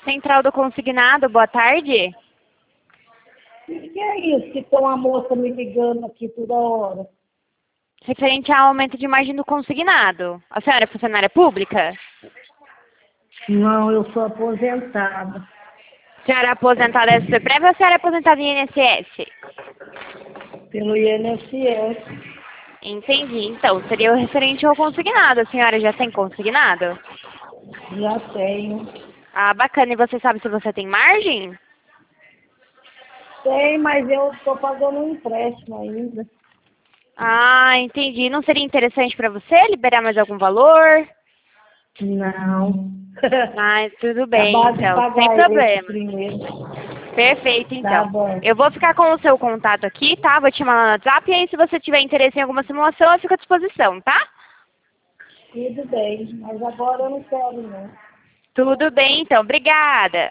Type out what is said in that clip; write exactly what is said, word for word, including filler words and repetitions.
Central do Consignado, boa tarde. O que é isso que tem uma moça me ligando aqui toda hora? Referente ao aumento de margem do consignado. A senhora é funcionária pública? Não, eu sou aposentada. A senhora é aposentada S P Prev ou a senhora é aposentada em I N S S? Pelo I N S S. Entendi. Então, seria o referente ao consignado. A senhora já tem consignado? Já tenho. Ah, bacana. E você sabe se você tem margem? Tem, mas eu estou pagando um empréstimo ainda. Ah, entendi. Não seria interessante para você liberar mais algum valor? Não. Ah, tudo bem, Acabar de então. Sem pagar esse problema. primeiro. Perfeito, Tá então. bom. Eu vou ficar com o seu contato aqui, tá? Vou te mandar no WhatsApp e aí se você tiver interesse em alguma simulação, eu fico à disposição, tá? Tudo bem, mas agora eu não quero não. Tudo bem, então. Obrigada.